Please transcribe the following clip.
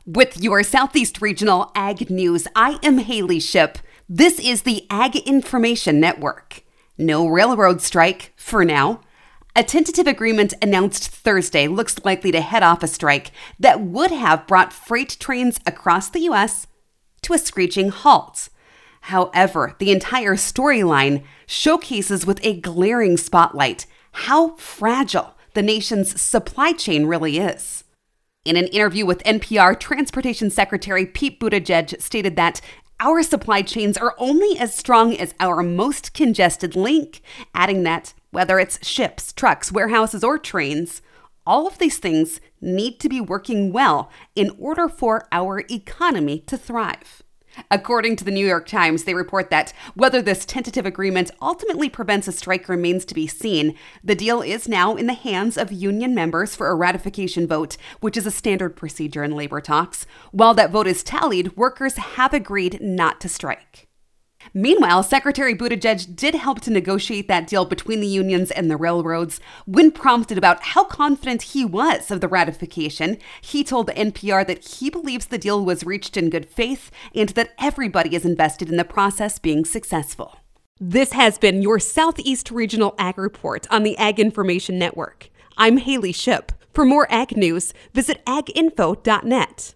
With your Southeast Regional Ag News, I am Haley Ship. This is the Ag Information Network. No railroad strike for now. A tentative agreement announced Thursday looks likely to head off a strike that would have brought freight trains across the U.S. to a screeching halt. However, the entire storyline showcases with a glaring spotlight how fragile the nation's supply chain really is. In an interview with NPR, Transportation Secretary Pete Buttigieg stated that our supply chains are only as strong as our most congested link, adding that whether it's ships, trucks, warehouses, or trains, all of these things need to be working well in order for our economy to thrive. According to the New York Times, they report that whether this tentative agreement ultimately prevents a strike remains to be seen. The deal is now in the hands of union members for a ratification vote, which is a standard procedure in labor talks. While that vote is tallied, workers have agreed not to strike. Meanwhile, Secretary Buttigieg did help to negotiate that deal between the unions and the railroads. When prompted about how confident he was of the ratification, he told NPR that he believes the deal was reached in good faith and that everybody is invested in the process being successful. This has been your Southeast Regional Ag Report on the Ag Information Network. I'm Haley Ship. For more ag news, visit aginfo.net.